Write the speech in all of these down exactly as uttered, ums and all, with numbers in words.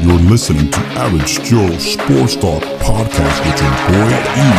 You're listening to Average Joe Sports Talk Podcast with your boy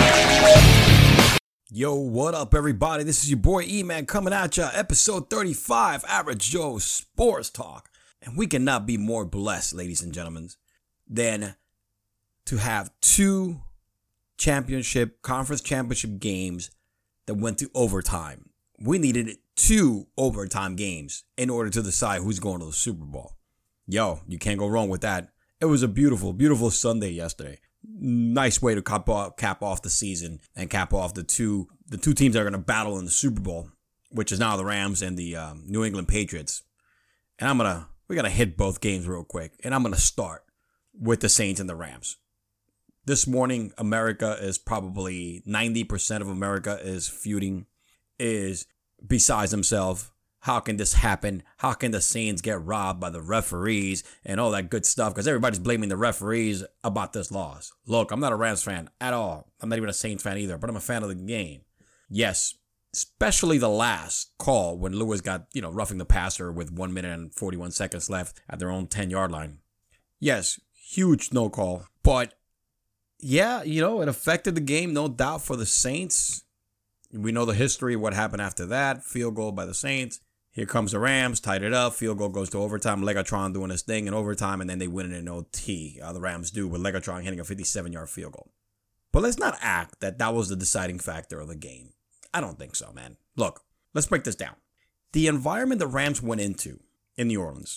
E-Man. Yo, what up, everybody? This is your boy E-Man coming at ya, episode thirty-five, Average Joe Sports Talk. And we cannot be more blessed, ladies and gentlemen, than to have two championship, conference championship games that went to overtime. We needed two overtime games in order to decide who's going to the Super Bowl. Yo, you can't go wrong with that. It was a beautiful, beautiful Sunday yesterday. Nice way to cap off, cap off the season and cap off the two the two teams that are going to battle in the Super Bowl, which is now the Rams and the um, New England Patriots. And I'm gonna we're gonna hit both games real quick, and I'm gonna start with the Saints and the Rams. This morning, America is probably ninety percent of America is feuding, is besides themselves. How can this happen? How can the Saints get robbed by the referees and all that good stuff? Because everybody's blaming the referees about this loss. Look, I'm not a Rams fan at all. I'm not even a Saints fan either, but I'm a fan of the game. Yes, especially the last call when Lewis got, you know, roughing the passer with one minute and forty-one seconds left at their own ten-yard line. Yes, huge no call. But, yeah, you know, it affected the game, no doubt, for the Saints. We know the history of what happened after that. Field goal by the Saints. Here comes the Rams, tied it up. Field goal goes to overtime. Legatron doing his thing in overtime, and then they win it in O T. Uh, the Rams do, with Legatron hitting a fifty-seven-yard field goal. But let's not act that that was the deciding factor of the game. I don't think so, man. Look, let's break this down. The environment the Rams went into in New Orleans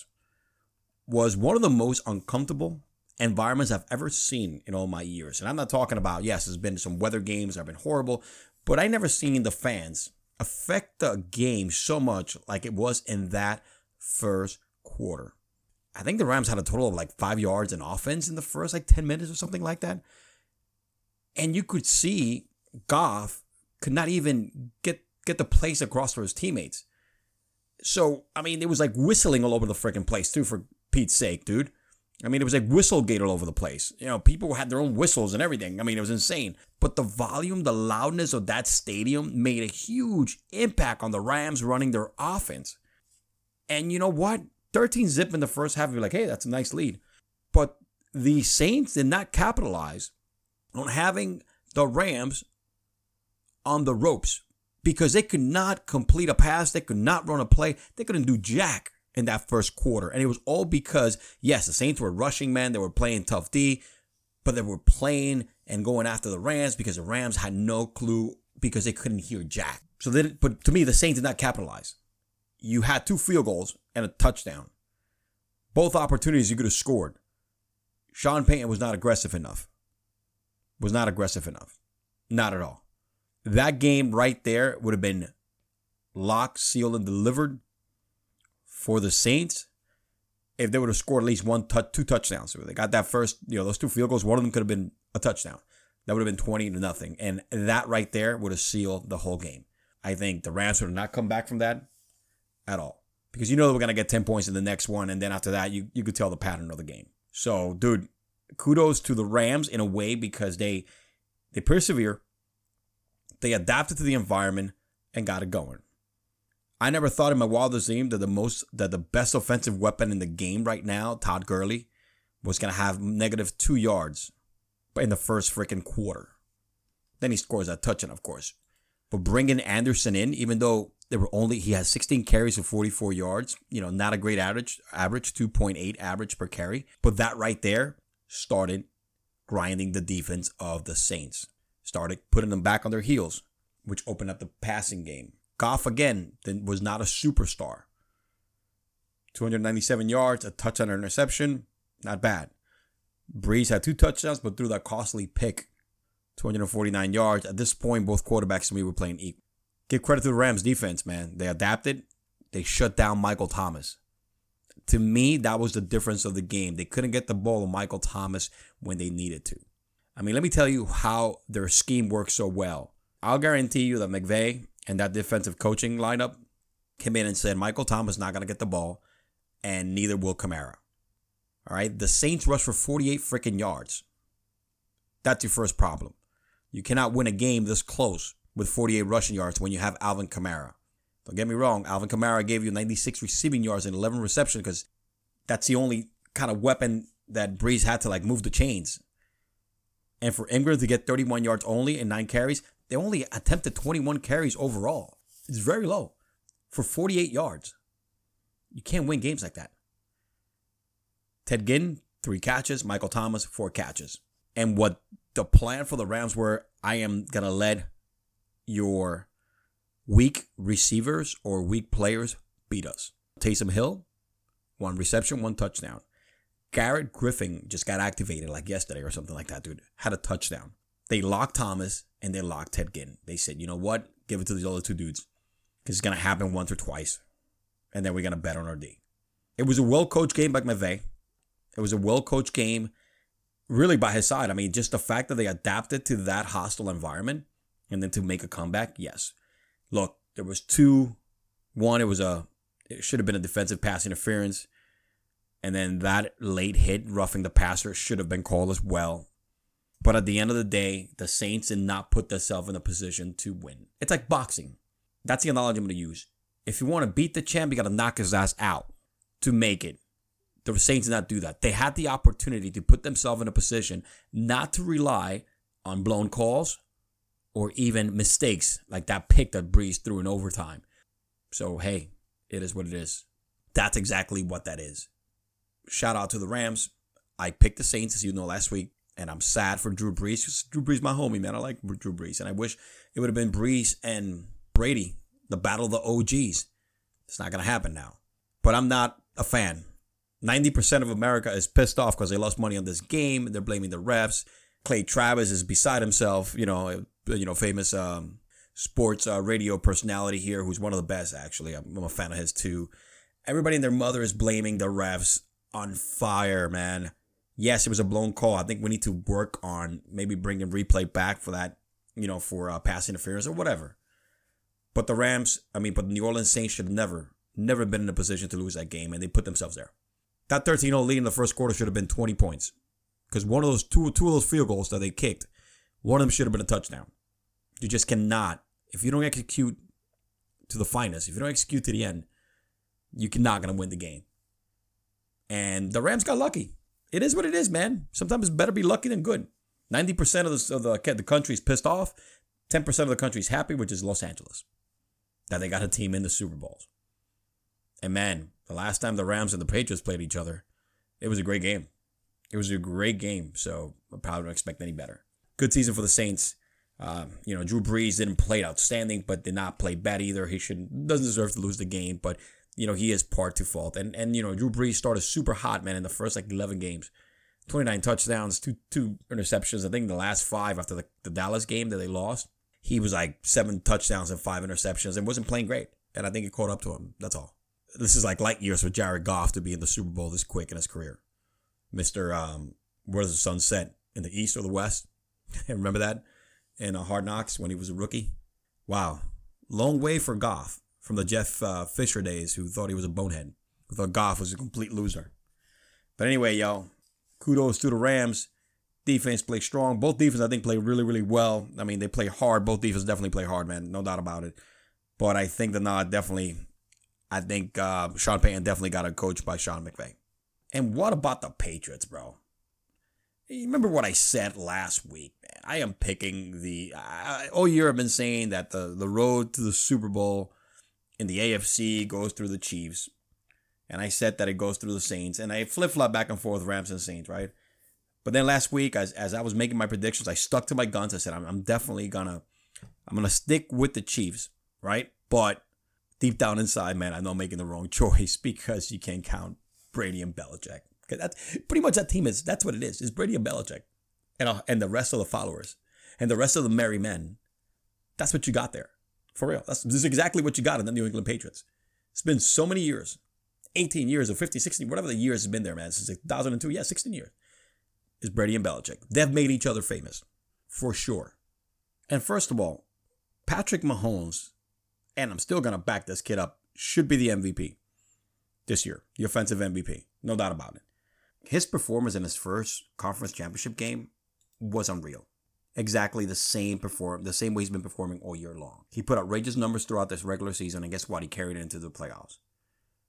was one of the most uncomfortable environments I've ever seen in all my years. And I'm not talking about, yes, there's been some weather games that have been horrible, but I never seen the fans affect the game so much like it was in that first quarter. I think the Rams had a total of like five yards in offense in the first like ten minutes or something like that. And you could see Goff could not even get, get the plays across for his teammates. So, I mean, it was like whistling all over the freaking place too, for Pete's sake, dude. I mean, it was like Whistlegate all over the place. You know, people had their own whistles and everything. I mean, it was insane. But the volume, the loudness of that stadium made a huge impact on the Rams running their offense. And you know what? thirteen zip in the first half, you're like, hey, that's a nice lead. But the Saints did not capitalize on having the Rams on the ropes because they could not complete a pass. They could not run a play. They couldn't do jack in that first quarter. And it was all because, yes, the Saints were rushing, man. They were playing tough D, but they were playing and going after the Rams because the Rams had no clue because they couldn't hear jack. So they did, but to me, the Saints did not capitalize. You had two field goals and a touchdown. Both opportunities you could have scored. Sean Payton was not aggressive enough. Was not aggressive enough. Not at all. That game right there would have been locked, sealed, and delivered for the Saints if they would have scored at least one, t- two touchdowns. So they got that first, you know, those two field goals. One of them could have been a touchdown. That would have been twenty to nothing. And that right there would have sealed the whole game. I think the Rams would have not come back from that at all. Because you know we're going to get ten points in the next one. And then after that, you, you could tell the pattern of the game. So, dude, kudos to the Rams in a way because they they persevere. They adapted to the environment and got it going. I never thought in my wildest dream that the most that the best offensive weapon in the game right now, Todd Gurley, was going to have negative two yards in the first freaking quarter. Then he scores that touchdown, of course. But bringing Anderson in, even though there were only he has sixteen carries for forty-four yards, you know, not a great average, average two point eight average per carry. But that right there started grinding the defense of the Saints. Started putting them back on their heels, which opened up the passing game. Goff, again, was not a superstar. two hundred ninety-seven yards, a touchdown interception, not bad. Breeze had two touchdowns, but threw that costly pick. two hundred forty-nine yards. At this point, both quarterbacks to me were playing equal. Give credit to the Rams defense, man. They adapted. They shut down Michael Thomas. To me, that was the difference of the game. They couldn't get the ball to Michael Thomas when they needed to. I mean, let me tell you how their scheme works so well. I'll guarantee you that McVay and that defensive coaching lineup came in and said, Michael Thomas is not going to get the ball, and neither will Kamara. All right? The Saints rushed for forty-eight freaking yards. That's your first problem. You cannot win a game this close with forty-eight rushing yards when you have Alvin Kamara. Don't get me wrong. Alvin Kamara gave you ninety-six receiving yards and eleven receptions because that's the only kind of weapon that Brees had to like move the chains. And for Ingram to get thirty-one yards only and nine carries, they only attempted twenty-one carries overall. It's very low for forty-eight yards. You can't win games like that. Ted Ginn, three catches. Michael Thomas, four catches. And what the plan for the Rams were, I am going to let your weak receivers or weak players beat us. Taysom Hill, one reception, one touchdown. Garrett Griffin just got activated like yesterday or something like that, dude. Had a touchdown. They locked Thomas and they locked Ted Ginn. They said, you know what? Give it to these other two dudes. Because it's going to happen once or twice. And then we're going to bet on our D. It was a well-coached game by McVay. It was a well-coached game really by his side. I mean, just the fact that they adapted to that hostile environment and then to make a comeback, yes. Look, there was two. One, it was a, it should have been a defensive pass interference. And then that late hit, roughing the passer, should have been called as well. But at the end of the day, the Saints did not put themselves in a position to win. It's like boxing. That's the analogy I'm going to use. If you want to beat the champ, you got to knock his ass out to make it. The Saints did not do that. They had the opportunity to put themselves in a position not to rely on blown calls or even mistakes like that pick that Brees threw in overtime. So, hey, it is what it is. That's exactly what that is. Shout out to the Rams. I picked the Saints, as you know, last week, and I'm sad for Drew Brees. Because Drew Brees, my homie, man. I like Drew Brees, and I wish it would have been Brees and Brady, the battle of the O Gs. It's not going to happen now. But I'm not a fan. ninety percent of America is pissed off because they lost money on this game. They're blaming the refs. Clay Travis is beside himself, you know, you know, famous um, sports uh, radio personality here, who's one of the best, actually. I'm, I'm a fan of his, too. Everybody and their mother is blaming the refs. On fire, man. Yes, it was a blown call. I think we need to work on maybe bringing replay back for that, you know, for uh, pass interference or whatever. But the Rams, I mean, but the New Orleans Saints should have never, never been in a position to lose that game, and they put themselves there. That thirteen oh lead in the first quarter should have been twenty points. Because one of those two, two of those field goals that they kicked, one of them should have been a touchdown. You just cannot, if you don't execute to the finest, if you don't execute to the end, you're not going to win the game. And the Rams got lucky. It is what it is, man. Sometimes it's better be lucky than good. ninety percent of the, of the, the country is pissed off. ten percent of the country is happy, which is Los Angeles, that they got a team in the Super Bowls. And man, the last time the Rams and the Patriots played each other, it was a great game. It was a great game, so I probably don't expect any better. Good season for the Saints. Um, you know, Drew Brees didn't play outstanding, but did not play bad either. He should doesn't deserve to lose the game, but you know, he is part to fault. And, and you know, Drew Brees started super hot, man, in the first, like, eleven games. twenty-nine touchdowns, two two interceptions. I think the last five after the, the Dallas game that they lost, he was, like, seven touchdowns and five interceptions and wasn't playing great. And I think it caught up to him. That's all. This is, like, light years for Jared Goff to be in the Super Bowl this quick in his career. Mister Um, where does the sun set? In the East or the West? Remember that? In uh, Hard Knocks when he was a rookie? Wow. Long way for Goff. From the Jeff uh, Fisher days, who thought he was a bonehead, who thought Goff was a complete loser. But anyway, yo, kudos to the Rams. Defense played strong. Both defenses, I think, played really, really well. I mean, they play hard. Both defenses definitely play hard, man. No doubt about it. But I think the nod definitely, I think uh, Sean Payton definitely got a coach by Sean McVay. And what about the Patriots, bro? You remember what I said last week, man? I am picking the, I, all year I've been saying that the, the road to the Super Bowl in the A F C goes through the Chiefs. And I said that it goes through the Saints. And I flip-flop back and forth, Rams and Saints, right? But then last week, as, as I was making my predictions, I stuck to my guns. I said, I'm, I'm definitely gonna, I'm gonna stick with the Chiefs, right? But deep down inside, man, I know I'm making the wrong choice because you can't count Brady and Belichick. Because that's pretty much that team is, that's what it is. It's Brady and Belichick. And, uh, and the rest of the followers. And the rest of the merry men. That's what you got there. For real. That's, this is exactly what you got in the New England Patriots. It's been so many years. eighteen years or fifty, sixteen, whatever the years has been there, man. Since two thousand two. Yeah, sixteen years. Is Brady and Belichick. They've made each other famous. For sure. And first of all, Patrick Mahomes, and I'm still going to back this kid up, should be the M V P this year. The offensive M V P. No doubt about it. His performance in his first conference championship game was unreal. Exactly the same perform, the same way he's been performing all year long. He put outrageous numbers throughout this regular season, and guess what? He carried it into the playoffs.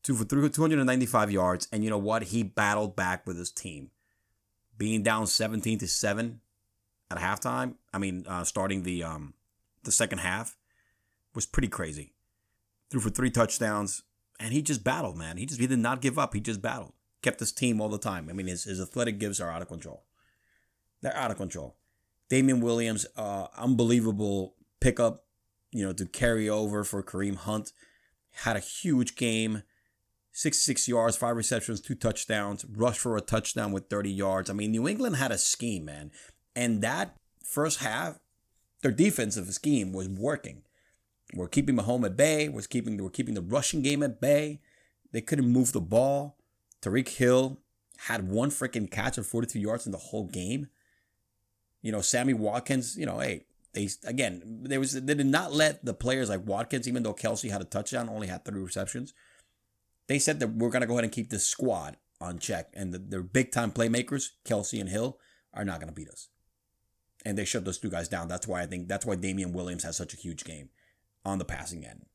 two for two hundred ninety-five yards. And you know what? He battled back with his team. Being down seventeen to seven at halftime, I mean, uh, starting the um, the second half, was pretty crazy. Threw for three touchdowns, and he just battled, man. He just he did not give up. He just battled. Kept his team all the time. I mean, his, his athletic gifts are out of control. They're out of control. Damien Williams, uh, unbelievable pickup, you know, to carry over for Kareem Hunt. Had a huge game. sixty-six yards, five receptions, two touchdowns. Rushed for a touchdown with thirty yards. I mean, New England had a scheme, man. And that first half, their defensive scheme was working. We're keeping Mahomes at bay. We're keeping, we're keeping the rushing game at bay. They couldn't move the ball. Tyreek Hill had one freaking catch of forty-two yards in the whole game. You know, Sammy Watkins, you know, hey, they again, there was they did not let the players like Watkins, even though Kelsey had a touchdown, only had three receptions. They said that we're going to go ahead and keep this squad on check. And the, their big-time playmakers, Kelsey and Hill, are not going to beat us. And they shut those two guys down. That's why I think, that's why Damien Williams has such a huge game on the passing end.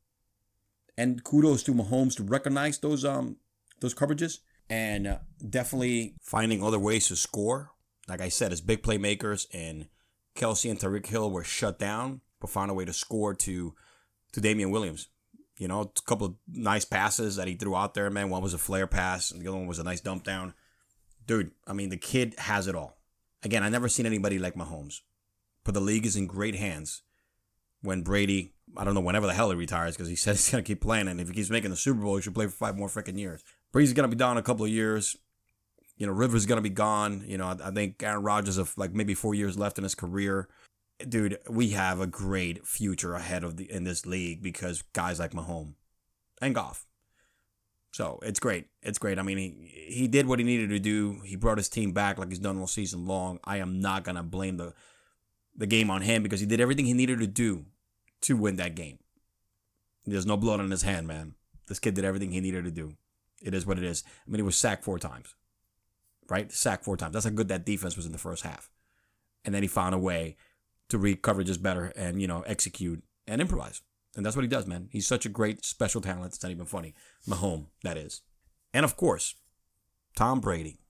And kudos to Mahomes to recognize those um those coverages and uh, definitely finding other ways to score. Like I said, his big playmakers and Kelsey and Tyreek Hill were shut down, but found a way to score to to Damien Williams. You know, a couple of nice passes that he threw out there, man. One was a flare pass, and the other one was a nice dump down. Dude, I mean, the kid has it all. Again, I've never seen anybody like Mahomes. But the league is in great hands when Brady, I don't know, whenever the hell he retires, because he said he's going to keep playing, and if he keeps making the Super Bowl, he should play for five more freaking years. Brady's going to be down a couple of years. You know, Rivers is going to be gone. You know, I, I think Aaron Rodgers has like maybe four years left in his career. Dude, we have a great future ahead of the in this league because guys like Mahomes and Goff. So it's great. It's great. I mean, he, he did what he needed to do. He brought his team back like he's done all season long. I am not going to blame the, the game on him because he did everything he needed to do to win that game. There's no blood on his hand, man. This kid did everything he needed to do. It is what it is. I mean, he was sacked four times. Right? Sacked four times. That's how good that defense was in the first half. And then he found a way to read coverages better and, you know, execute and improvise. And that's what he does, man. He's such a great special talent. It's not even funny. Mahomes, that is. And, of course, Tom Brady.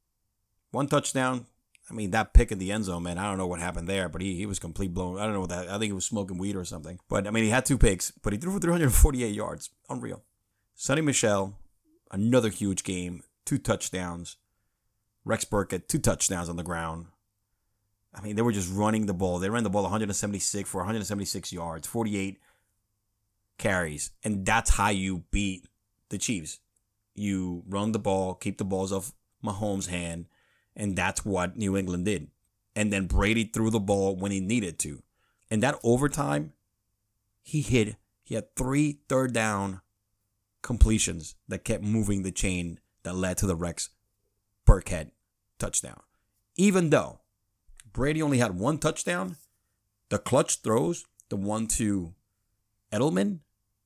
One touchdown. I mean, that pick in the end zone, man, I don't know what happened there, but he, he was complete blown. I don't know what that, I think he was smoking weed or something. But, I mean, he had two picks, but he threw for three hundred forty-eight yards. Unreal. Sonny Michel, another huge game. Two touchdowns. Rex Burkhead, two touchdowns on the ground. I mean, they were just running the ball. They ran the ball one hundred seventy-six for one hundred seventy-six yards, forty-eight carries. And that's how you beat the Chiefs. You run the ball, keep the balls off Mahomes' hand, and that's what New England did. And then Brady threw the ball when he needed to. And that overtime, he hit, he had three third down completions that kept moving the chain that led to the Rex Burkhead touchdown. Even though Brady only had one touchdown, the clutch throws, the one to Edelman,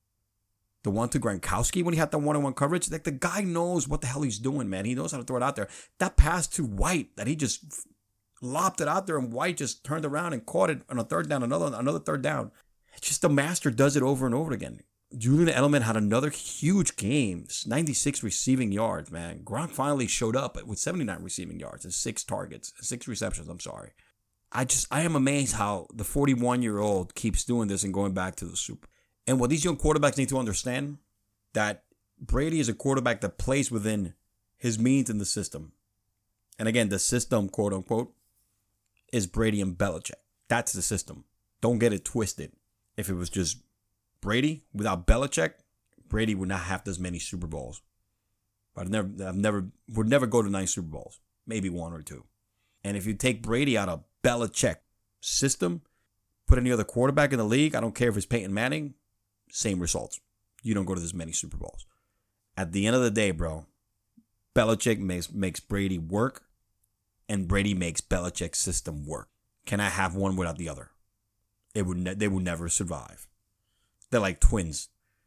the one to Gronkowski when he had the one-on-one coverage, like the guy knows what the hell he's doing, man. He knows how to throw it out there. That pass to White that he just lobbed it out there and White just turned around and caught it on a third down, another another third down. It's just the master does it over and over again. Julian Edelman had another huge game, ninety-six receiving yards, man. Gronk finally showed up with seventy-nine receiving yards and six targets, six receptions, I'm sorry. I just, I am amazed how the forty-one-year-old keeps doing this and going back to the Super. And what these young quarterbacks need to understand, that Brady is a quarterback that plays within his means in the system. And again, the system, quote unquote, is Brady and Belichick. That's the system. Don't get it twisted. If it was just Brady without Belichick, Brady would not have this many Super Bowls. But I've never, I've never, would never go to nine Super Bowls, maybe one or two. And if you take Brady out of Belichick system, put any other quarterback in the league, I don't care if it's Peyton Manning, same results. You don't go to this many Super Bowls. At the end of the day, bro, Belichick makes makes Brady work, and Brady makes Belichick's system work. Can I have one without the other? It would ne- they would never survive. They're like twins.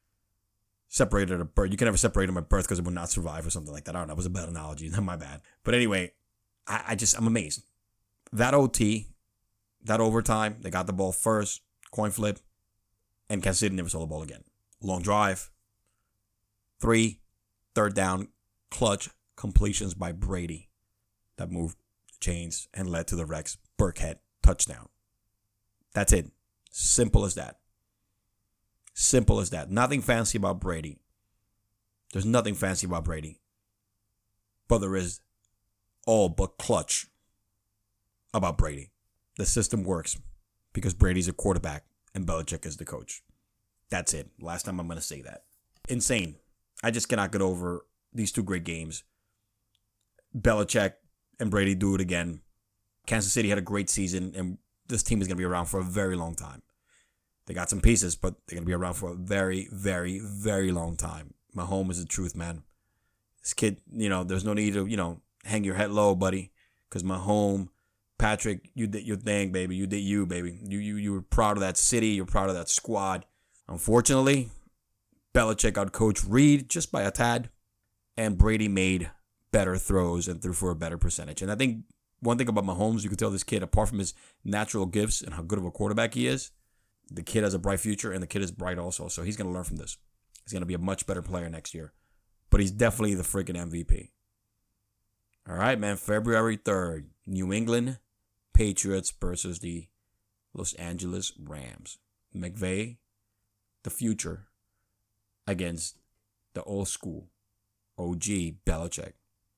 Separated at birth. You can never separate them at birth because it would not survive or something like that. I don't know. That was a bad analogy. My bad. But anyway, I, I just, I'm amazed. That O T, that overtime, they got the ball first, coin flip, and Kansas City never saw the ball again. Long drive. Three, third down clutch completions by Brady that moved chains and led to the Rex Burkhead touchdown. That's it. Simple as that. Simple as that. Nothing fancy about Brady. There's nothing fancy about Brady. But there is all but clutch about Brady. The system works because Brady's a quarterback and Belichick is the coach. That's it. Last time I'm going to say that. Insane. I just cannot get over these two great games. Belichick and Brady do it again. Kansas City had a great season, and this team is going to be around for a very long time. They got some pieces, but they're going to be around for a very, very, very long time. Mahomes is the truth, man. This kid, you know, there's no need to, you know, hang your head low, buddy, because Mahomes, Patrick, you did your thing, baby. You did you, baby. You, you, you were proud of that city. You're proud of that squad. Unfortunately, Belichick outcoached Reed just by a tad, and Brady made better throws and threw for a better percentage. And I think one thing about Mahomes, you can tell this kid, apart from his natural gifts and how good of a quarterback he is, the kid has a bright future, and the kid is bright also. So he's going to learn from this. He's going to be a much better player next year. But he's definitely the freaking M V P. All right, man. February third, New England Patriots versus the Los Angeles Rams. McVay, the future, against the old school O G Belichick.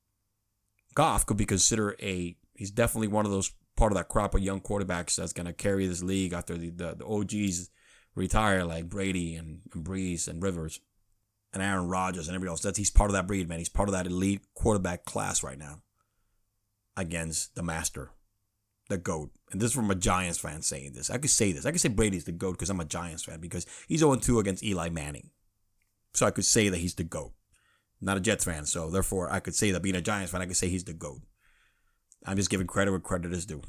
Goff could be considered a, he's definitely one of those part of that crop of young quarterbacks that's going to carry this league after the, the, the O Gs retire, like Brady and, and Breeze and Rivers and Aaron Rodgers and everybody else. That's, he's part of that breed, man. He's part of that elite quarterback class right now against the master, the GOAT. And this is from a Giants fan saying this. I could say this. I could say Brady's the GOAT because I'm a Giants fan, because he's oh and two against Eli Manning. So I could say that he's the GOAT. I'm not a Jets fan, so therefore I could say that being a Giants fan, I could say he's the GOAT. I'm just giving credit where credit is due.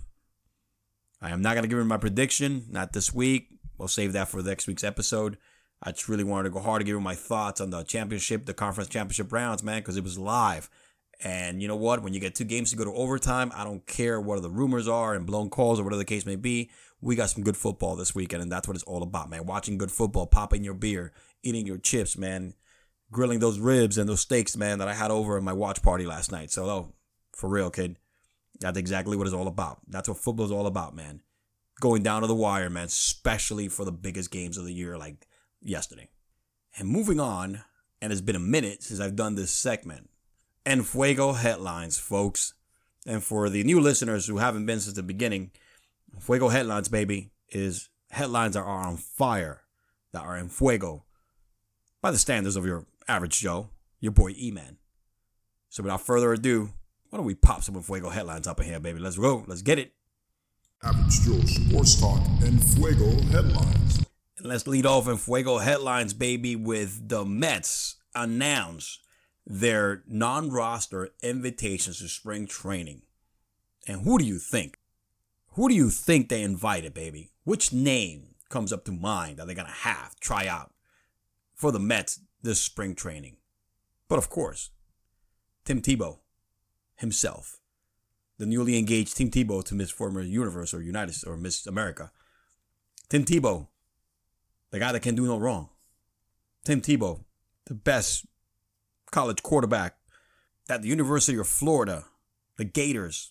I am not going to give him my prediction, not this week. We'll save that for next week's episode. I just really wanted to go hard to give him my thoughts on the championship, the conference championship rounds, man, because it was live. And you know what? When you get two games to go to overtime, I don't care what the rumors are and blown calls or whatever the case may be. We got some good football this weekend, and that's what it's all about, man. Watching good football, popping your beer, eating your chips, man. Grilling those ribs and those steaks, man, that I had over at my watch party last night. So, oh, for real, kid. That's exactly what it's all about. That's what football is all about, man. Going down to the wire, man, especially for the biggest games of the year like yesterday. And moving on, and it's been a minute since I've done this segment. En Fuego headlines, folks. And for the new listeners who haven't been since the beginning, Fuego headlines, baby, is headlines that are on fire, that are en fuego, by the standards of your average Joe, your boy E-Man. So without further ado, why don't we pop some en fuego headlines up in here, baby? Let's go. Let's get it. Average Joe Sports Talk en Fuego headlines. And let's lead off en fuego headlines, baby, with the Mets announce their non-roster invitations to spring training. And who do you think? Who do you think they invited, baby? Which name comes up to mind that they're going to have try out for the Mets this spring training? But of course, Tim Tebow himself, the newly engaged Tim Tebow to Miss Former Universe or United or Miss America. Tim Tebow, the guy that can do no wrong. Tim Tebow, the best college quarterback that the University of Florida, the Gators,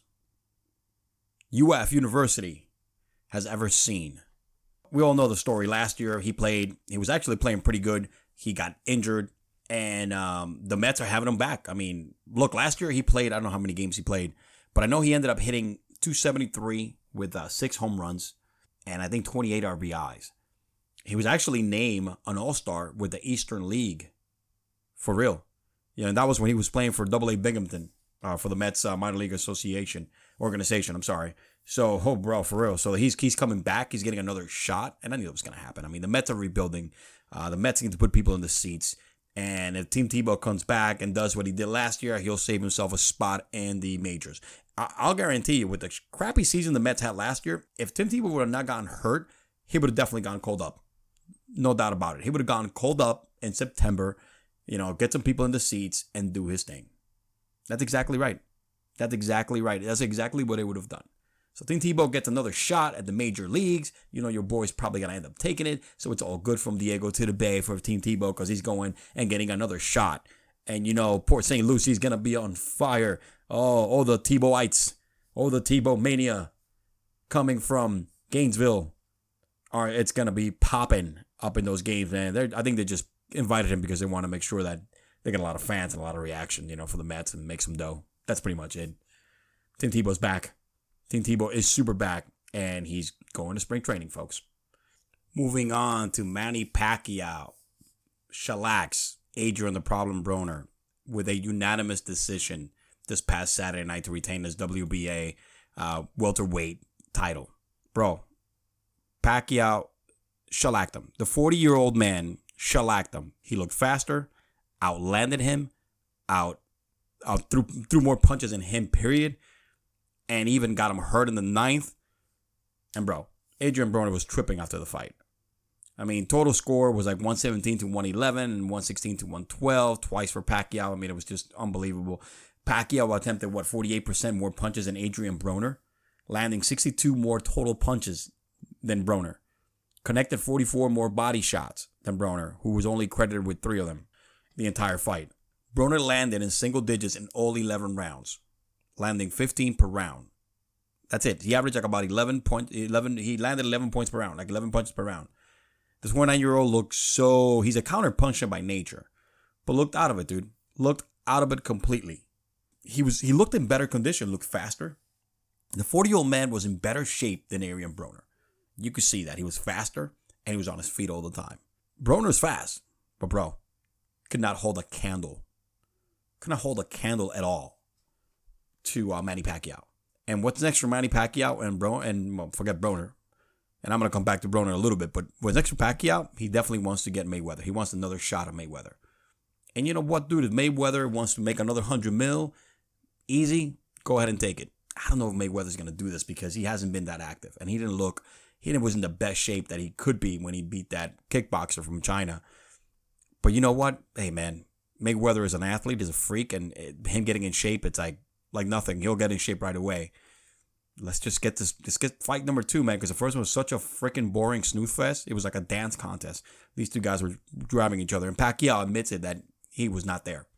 U F University, has ever seen. We all know the story. Last year, he played, he was actually playing pretty good. He got injured, and um, the Mets are having him back. I mean, look, last year he played, I don't know how many games he played, but I know he ended up hitting two seventy-three with uh, six home runs and I think twenty-eight R B Is. He was actually named an all-star with the Eastern League. For real. Yeah, and that was when he was playing for Double A Binghamton, uh, for the Mets uh, minor league association, organization, I'm sorry. So, oh, bro, for real. So he's he's coming back. He's getting another shot, and I knew it was going to happen. I mean, the Mets are rebuilding. Uh, the Mets need to put people in the seats. And if Tim Tebow comes back and does what he did last year, he'll save himself a spot in the majors. I- I'll guarantee you, with the crappy season the Mets had last year, if Tim Tebow would have not gotten hurt, he would have definitely gone cold up. No doubt about it. He would have gone cold up in September, you know, get some people in the seats and do his thing. That's exactly right. That's exactly right. That's exactly what they would have done. So Tim Tebow gets another shot at the major leagues. You know, your boy's probably going to end up taking it. So it's all good from Diego to the Bay for Tim Tebow because he's going and getting another shot And, you know, Port Saint Lucie's going to be on fire. Oh, oh, the Tebowites. Oh, the Tebow mania coming from Gainesville. All right, it's going to be popping up in those games, man. They're, I think they just invited him because they want to make sure that they get a lot of fans and a lot of reaction, you know, for the Mets and make some dough. That's pretty much it. Tim Tebow's back. Tim Tebow is super back, and he's going to spring training, folks. Moving on to Manny Pacquiao. Shellacks Adrian the Problem Broner with a unanimous decision this past Saturday night to retain his W B A uh, welterweight title. Bro, Pacquiao shellacked him. The forty-year-old man shellacked him. He looked faster, outlanded him, out, out threw, threw more punches than him, period, and even got him hurt in the ninth. And, bro, Adrian Broner was tripping after the fight. I mean, total score was like one seventeen to one eleven and one sixteen to one twelve, twice for Pacquiao. I mean, it was just unbelievable. Pacquiao attempted, what, forty-eight percent more punches than Adrian Broner, landing sixty-two more total punches than Broner. Connected forty-four more body shots than Broner, who was only credited with three of them the entire fight. Broner landed in single digits in all eleven rounds, landing fifteen per round. That's it. He averaged like about eleven points. eleven, he landed eleven points per round, like eleven punches per round. This twenty-nine-year-old looks so... He's a counter-puncher by nature. But looked out of it, dude. Looked out of it completely. He was. He looked in better condition, looked faster. The forty-year-old man was in better shape than Adrian Broner. You could see that. He was faster, and he was on his feet all the time. Broner's fast, but bro, could not hold a candle. Could not hold a candle at all to uh, Manny Pacquiao. And what's next for Manny Pacquiao and Bro and well, forget Broner. And I'm going to come back to Broner in a little bit. But what's next for Pacquiao, he definitely wants to get Mayweather. He wants another shot at Mayweather. And you know what, dude? If Mayweather wants to make another one hundred mil, easy, go ahead and take it. I don't know if Mayweather's going to do this because he hasn't been that active. And he didn't look, he didn't, was in the best shape that he could be when he beat that kickboxer from China. But you know what? Hey, man, Mayweather is an athlete, is a freak. And him getting in shape, it's like, like nothing. He'll get in shape right away. Let's just get this. Let's get fight number two, man. Because the first one was such a freaking boring snooze fest. It was like a dance contest. These two guys were driving each other, and Pacquiao admits it that he was not there.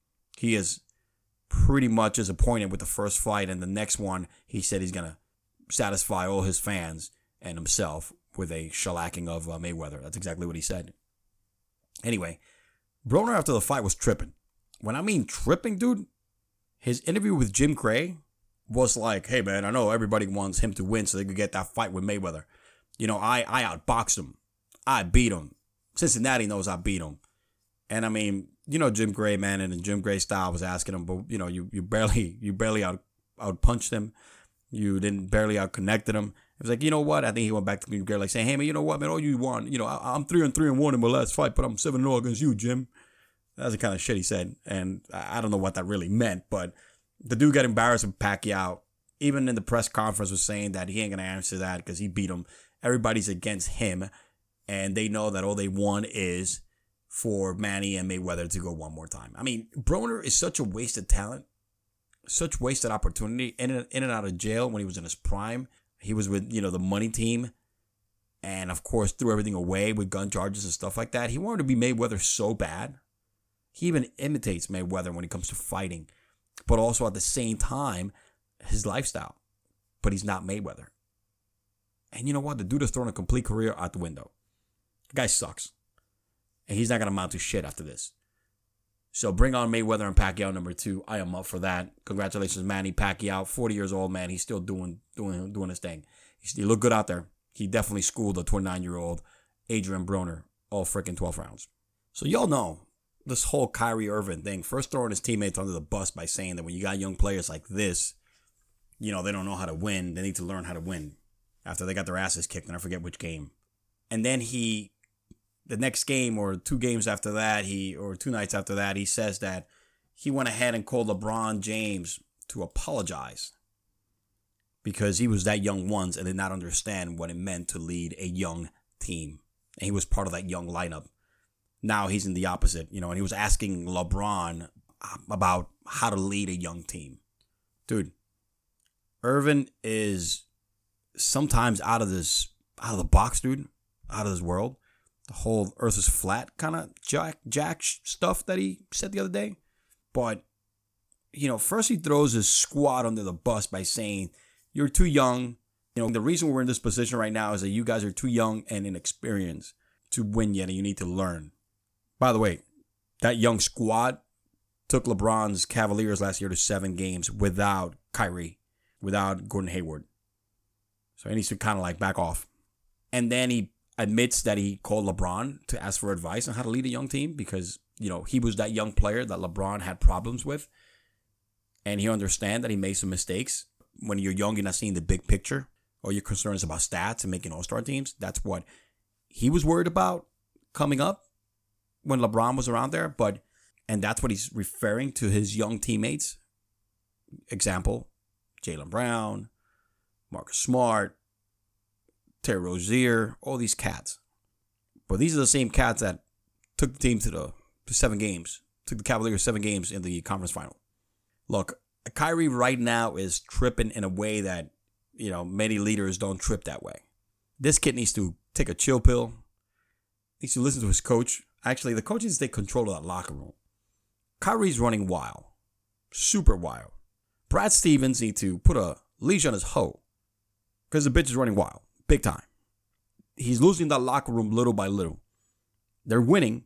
He is pretty much disappointed with the first fight, and the next one, he said he's gonna satisfy all his fans and himself with a shellacking of uh, Mayweather. That's exactly what he said. Anyway, Broner after the fight was tripping. When I mean tripping, dude, his interview with Jim Gray was like, hey, man, I know everybody wants him to win so they could get that fight with Mayweather. You know, I, I outboxed him. I beat him. Cincinnati knows I beat him. And, I mean, you know, Jim Gray, man, and in Jim Gray style was asking him, but, you know, you you barely you barely out, out-punched him. You didn't barely out-connected him. It was like, you know what? I think he went back to Jim Gray like saying, hey, man, you know what, man, all you want, you know, I, I'm three and three and one in my last fight, but I'm seven and oh against you, Jim. That's the kind of shit he said. And I, I don't know what that really meant, but the dude got embarrassed with Pacquiao. Even in the press conference was saying that he ain't going to answer that because he beat him. Everybody's against him. And they know that all they want is for Manny and Mayweather to go one more time. I mean, Broner is such a wasted talent. Such wasted opportunity. In and, in and out of jail when he was in his prime. He was with, you know, the money team. And, of course, threw everything away with gun charges and stuff like that. He wanted to be Mayweather so bad. He even imitates Mayweather when it comes to fighting. But also at the same time, his lifestyle. But he's not Mayweather. And you know what? The dude has thrown a complete career out the window. The guy sucks. And he's not going to amount to shit after this. So bring on Mayweather and Pacquiao number two. I am up for that. Congratulations, Manny Pacquiao. forty years old, man. He's still doing doing doing his thing. He looked good out there. He definitely schooled the twenty-nine-year-old Adrian Broner all freaking twelve rounds. So y'all know this whole Kyrie Irving thing, first throwing his teammates under the bus by saying that when you got young players like this, you know, they don't know how to win. They need to learn how to win after they got their asses kicked, and I forget which game. And then he, the next game or two games after that, he or two nights after that, he says that he went ahead and called LeBron James to apologize because he was that young once and did not understand what it meant to lead a young team. And he was part of that young lineup. Now he's in the opposite, you know, and he was asking LeBron about how to lead a young team. Dude, Irvin is sometimes out of this, out of the box, dude, out of this world. the whole Earth is flat kind of jack jack stuff that he said the other day. But, you know, first he throws his squad under the bus by saying, you're too young. You know, the reason we're in this position right now is that you guys are too young and inexperienced to win yet, and you need to learn. By the way, that young squad took LeBron's Cavaliers last year to seven games without Kyrie, without Gordon Hayward. So he needs to kind of like back off. And then he admits that he called LeBron to ask for advice on how to lead a young team because, you know, he was that young player that LeBron had problems with. And he understands that he made some mistakes. When you're young, you're not seeing the big picture. Or your concerns about stats and making all-star teams. That's what he was worried about coming up when LeBron was around there. But and that's what he's referring to his young teammates. Example, Jaylen Brown, Marcus Smart, Terry Rozier, all these cats. But these are the same cats that took the team to the to seven games, took the Cavaliers seven games in the conference final. Look, Kyrie right now is tripping in a way that, you know, many leaders don't trip that way. This kid needs to take a chill pill. Needs to listen to his coach. Actually, the coach needs to take control of that locker room. Kyrie's running wild. Super wild. Brad Stevens needs to put a leash on his hoe. Because the bitch is running wild. Big time. He's losing that locker room little by little. They're winning,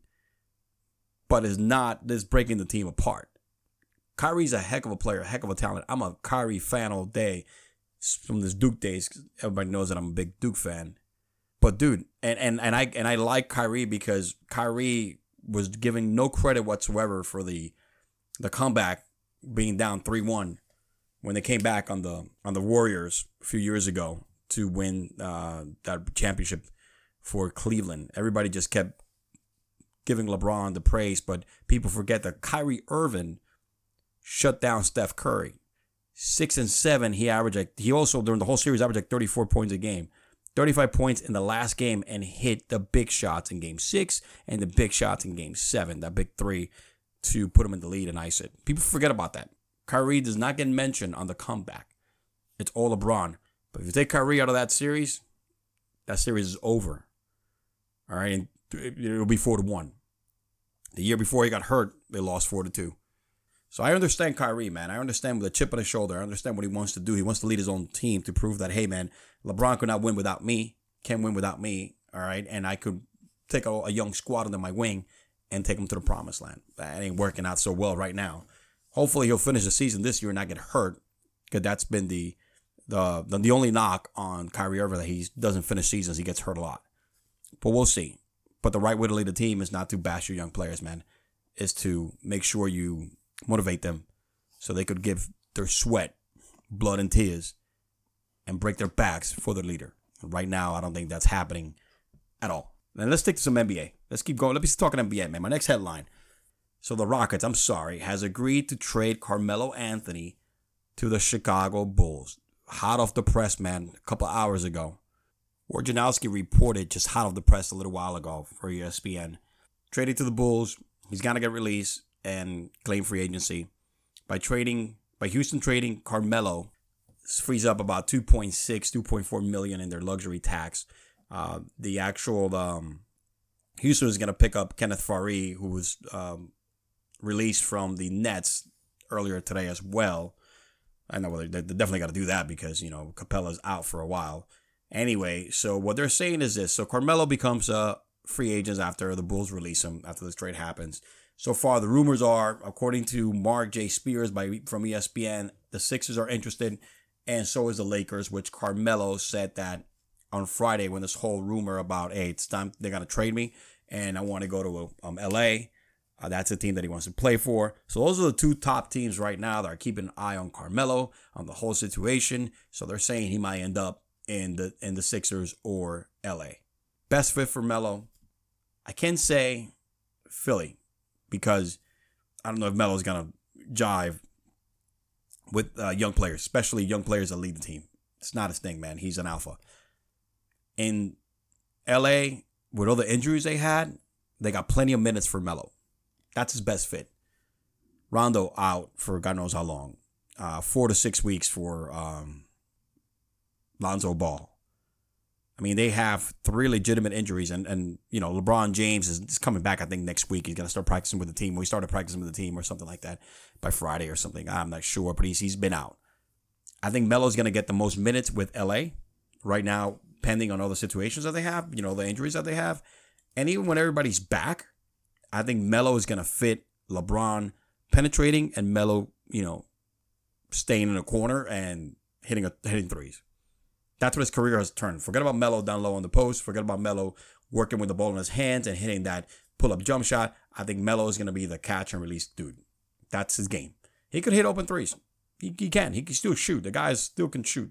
but it's not this breaking the team apart. Kyrie's a heck of a player, a heck of a talent. I'm a Kyrie fan all day. From this Duke days, everybody knows that I'm a big Duke fan. But dude, and, and, and I and I like Kyrie because Kyrie was giving no credit whatsoever for the the comeback being down three one when they came back on the on the Warriors a few years ago to win uh, that championship for Cleveland. Everybody just kept giving LeBron the praise, but people forget that Kyrie Irving shut down Steph Curry. Six and seven, he averaged. Like, he also during the whole series averaged like thirty-four points a game, thirty-five points in the last game, and hit the big shots in Game Six and the big shots in Game Seven. That big three to put him in the lead and ice it. People forget about that. Kyrie does not get mentioned on the comeback. It's all LeBron. But if you take Kyrie out of that series, that series is over. All right, and it'll be four to one. The year before he got hurt, they lost four to two. So I understand Kyrie, man. I understand with a chip on his shoulder. I understand what he wants to do. He wants to lead his own team to prove that, hey, man, LeBron could not win without me. Can't win without me. All right. And I could take a, a young squad under my wing and take him to the promised land. That ain't working out so well right now. Hopefully he'll finish the season this year and not get hurt. Because that's been the, the the the only knock on Kyrie Irving, that he doesn't finish seasons. He gets hurt a lot. But we'll see. But the right way to lead a team is not to bash your young players, man. Is to make sure you motivate them so they could give their sweat, blood, and tears and break their backs for their leader. And right now, I don't think that's happening at all. And let's stick to some N B A. Let's keep going. Let me talk N B A, man. My next headline. So the Rockets, I'm sorry, has agreed to trade Carmelo Anthony to the Chicago Bulls. Hot off the press, man, a couple hours ago. Wojnarowski reported just hot off the press a little while ago for E S P N. Traded to the Bulls. He's going to get released and claim free agency. By trading, by Houston trading Carmelo, frees up about two point six, two point four million in their luxury tax. Uh, the actual um, Houston is going to pick up Kenneth Faried, who was um, released from the Nets earlier today as well. I know they, they definitely got to do that because, you know, Capella's out for a while. Anyway, so what they're saying is this. So Carmelo becomes a free agent after the Bulls release him, after this trade happens. So far, the rumors are, according to Mark J. Spears by from E S P N, the Sixers are interested, and so is the Lakers, which Carmelo said that on Friday when this whole rumor about, hey, it's time, they're going to trade me, and I want to go to um, L A. Uh, that's a team that he wants to play for. So those are the two top teams right now that are keeping an eye on Carmelo, on the whole situation. So they're saying he might end up in the in the Sixers or L A. Best fit for Melo, I can say Philly, because I don't know if Melo's going to jive with uh, young players, especially young players that lead the team. It's not his thing, man. He's an alpha. In L A, with all the injuries they had, they got plenty of minutes for Melo. That's his best fit. Rondo out for God knows how long. Uh, four to six weeks for um, Lonzo Ball. I mean, they have three legitimate injuries, and, and you know, LeBron James is, is coming back, I think, next week. He's going to start practicing with the team. We started practicing with the team or something like that by Friday or something. I'm not sure, but he's, he's been out. I think Melo's going to get the most minutes with L A right now, pending on all the situations that they have, you know, the injuries that they have. And even when everybody's back, I think Melo is going to fit LeBron penetrating and Melo, you know, staying in a corner and hitting a, hitting threes. That's what his career has turned. Forget about Melo down low on the post. Forget about Melo working with the ball in his hands and hitting that pull-up jump shot. I think Melo is going to be the catch and release dude. That's his game. He could hit open threes. He, he can. He can still shoot. The guy still can shoot.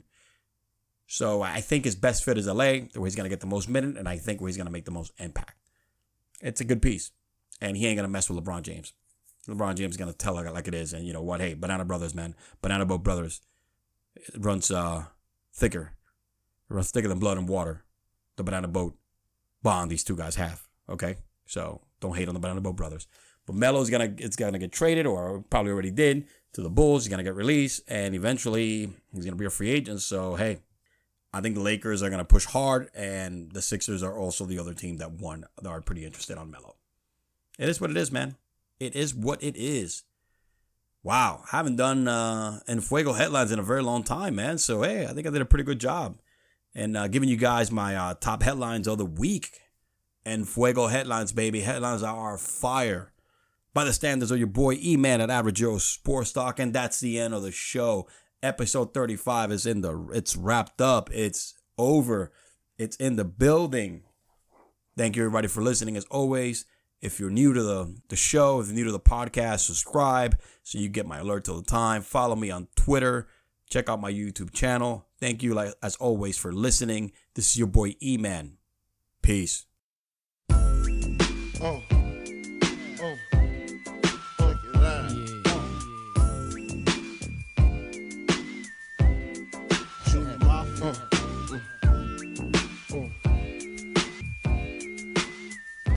So I think his best fit is L A, where he's going to get the most minute, and I think where he's going to make the most impact. It's a good piece. And he ain't going to mess with LeBron James. LeBron James is going to tell it like it is. And you know what? Hey, Banana Brothers, man. Banana Boat Brothers. It runs uh, thicker. It runs thicker than blood and water. The Banana Boat bond these two guys have. Okay? So don't hate on the Banana Boat Brothers. But Melo's going to it's gonna get traded, or probably already did, to the Bulls. He's going to get released. And eventually, he's going to be a free agent. So, hey, I think the Lakers are going to push hard. And the Sixers are also the other team that won. That are pretty interested on Melo. It is what it is, man. It is what it is. Wow. I haven't done uh, En Fuego headlines in a very long time, man. So, hey, I think I did a pretty good job. And uh, giving you guys my uh, top headlines of the week. En Fuego headlines, baby. Headlines are fire. By the standards of your boy E-Man at Average Joe Sports Talk. And that's the end of the show. Episode thirty-five is in the, it's wrapped up. It's over. It's in the building. Thank you, everybody, for listening. As always, if you're new to the, the show, if you're new to the podcast, subscribe so you get my alert all the time. Follow me on Twitter. Check out my YouTube channel. Thank you, like as always, for listening. This is your boy E-Man. Peace. Oh.